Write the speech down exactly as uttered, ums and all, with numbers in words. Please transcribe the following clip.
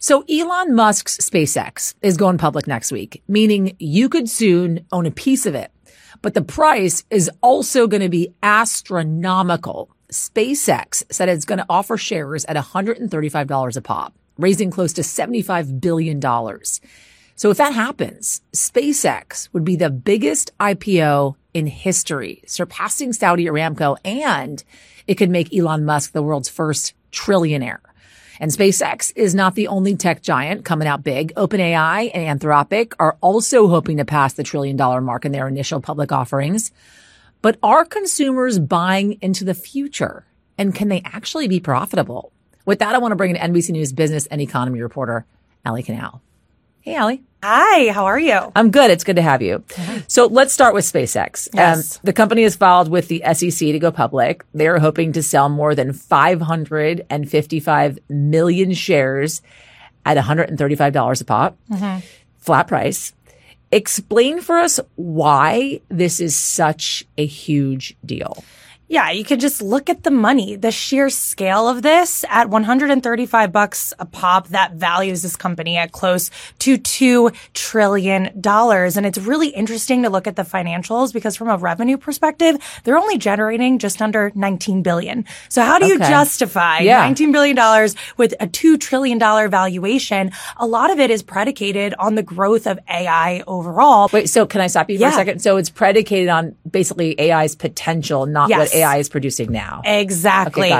So Elon Musk's SpaceX is going public next week, meaning you could soon own a piece of it. But the price is also going to be astronomical. SpaceX said it's going to offer shares at one hundred thirty-five dollars a pop, raising close to seventy-five billion dollars. So if that happens, SpaceX would be the biggest I P O in history, surpassing Saudi Aramco, and it could make Elon Musk the world's first trillionaire. And SpaceX is not the only tech giant coming out big. OpenAI and Anthropic are also hoping to pass the trillion dollar mark in their initial public offerings. But are consumers buying into the future? And can they actually be profitable? With that, I want to bring in N B C News business and economy reporter, Allie Canal. Hey, Allie. Hi, how are you? I'm good. It's good to have you. Mm-hmm. So let's start with SpaceX. Yes. Um, the company has filed with the S E C to go public. They're hoping to sell more than five hundred fifty-five million shares at one hundred thirty-five dollars a pop. Mm-hmm. Flat price. Explain for us why this is such a huge deal. Yeah, you could just look at the money, the sheer scale of this at one hundred thirty-five bucks a pop. That values this company at close to two trillion dollars. And it's really interesting to look at the financials because from a revenue perspective, they're only generating just under nineteen billion dollars. So how do you okay. justify yeah. nineteen billion dollars with a two trillion dollars valuation? A lot of it is predicated on the growth of A I overall. Wait, so can I stop you for yeah. a second? So it's predicated on basically A I's potential, not yes. what A I is producing now. Exactly. Okay,